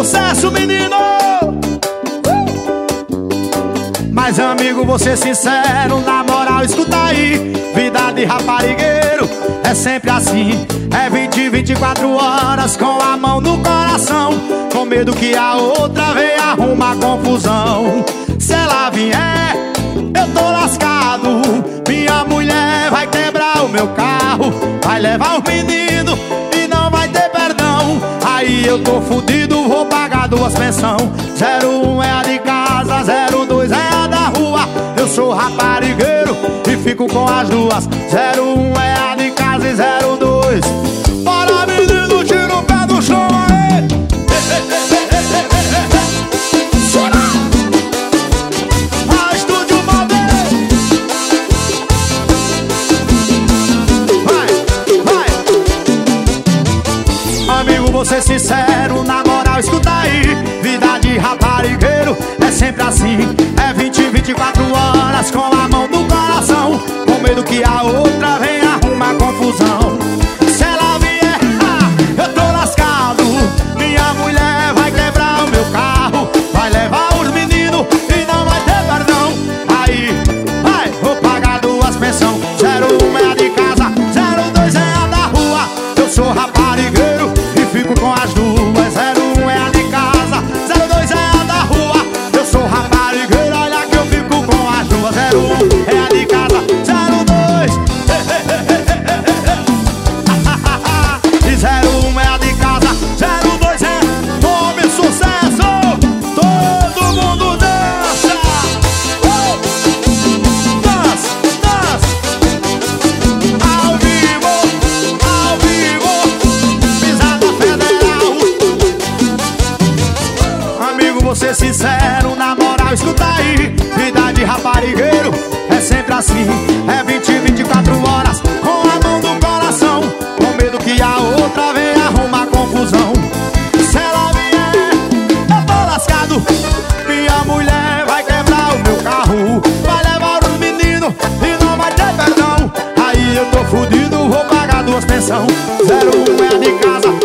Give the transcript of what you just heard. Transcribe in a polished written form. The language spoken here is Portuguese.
sucesso, menino! Mas amigo, vou ser sincero, na moral, escuta aí. Vida de raparigueiro é sempre assim. É 20, 24 horas com a mão no coração, com medo que a outra venha arrumar confusão. Se ela vier, eu tô lascado. Minha mulher vai quebrar o meu carro, vai levar os meninos e não vai ter perdão. Aí eu tô fudido, vou pagar 2 pensão. 01 é a de casa, 02 é a da rua. Eu sou raparigueiro e fico com as duas. 01 é a de casa e 02. Bora, menino, tira o pé do chão aí. Ah, estúdio Malvê. Vai. Amigo, vou ser sincero, na moral, escuta aí. Vida de raparigueiro é sempre assim. É 20, 24 horas com a mão no coração, com medo que a outra venha arrumar confusão. Se ela vier, eu tô lascado. Minha mulher vai quebrar o meu carro, vai levar os meninos e não vai ter perdão. Aí, vou pagar 2 pensão. 01 é a de casa, 02 é a da rua. Eu sou raparigueiro e fico com as duas. 01 é a de casa, 02 é a da rua. Eu sou raparigueiro, olha que eu fico com as duas. 01 é a de casa, 02 e 01 é a de casa, 02 é nome sucesso. Todo mundo dança, dança, ao vivo, pisada federal. Amigo, vou ser sincero, na moral, escuta aí. Vida de raparigueiro é sempre assim. É 20, 24 horas com a mão no coração, com medo que a outra venha arrumar confusão. Se ela vier, eu tô lascado. Minha mulher vai quebrar o meu carro, vai levar os meninos e não vai ter perdão. Aí eu tô fudido, vou pagar 2 pensão. 01 é a de casa,